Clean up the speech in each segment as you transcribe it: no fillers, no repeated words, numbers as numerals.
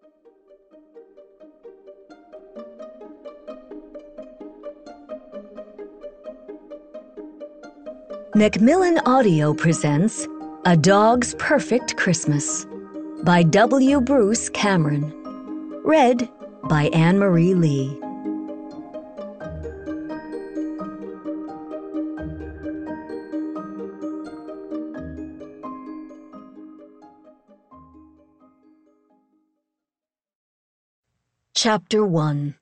Macmillan Audio presents A Dog's Perfect Christmas by W. Bruce Cameron. Read by Anne-Marie Lee. Chapter 1.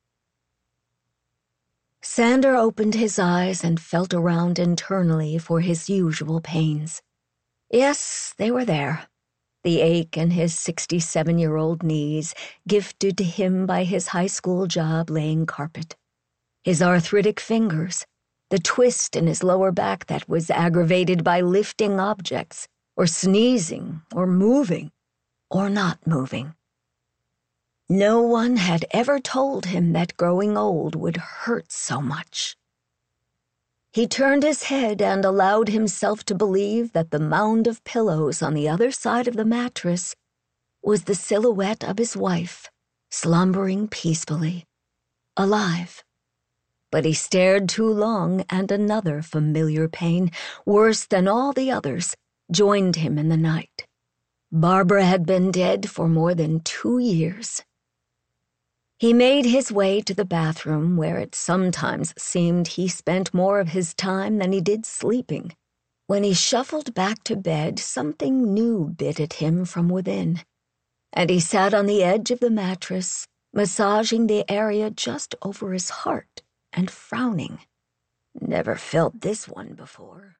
Sander opened his eyes and felt around internally for his usual pains. Yes, they were there. The ache in his 67-year-old knees, gifted to him by his high school job laying carpet. His arthritic fingers, the twist in his lower back that was aggravated by lifting objects, or sneezing, or moving, or not moving. No one had ever told him that growing old would hurt so much. He turned his head and allowed himself to believe that the mound of pillows on the other side of the mattress was the silhouette of his wife, slumbering peacefully, alive. But he stared too long, and another familiar pain, worse than all the others, joined him in the night. Barbara had been dead for more than 2 years. He made his way to the bathroom, where it sometimes seemed he spent more of his time than he did sleeping. When he shuffled back to bed, something new bit at him from within, and he sat on the edge of the mattress, massaging the area just over his heart and frowning. Never felt this one before.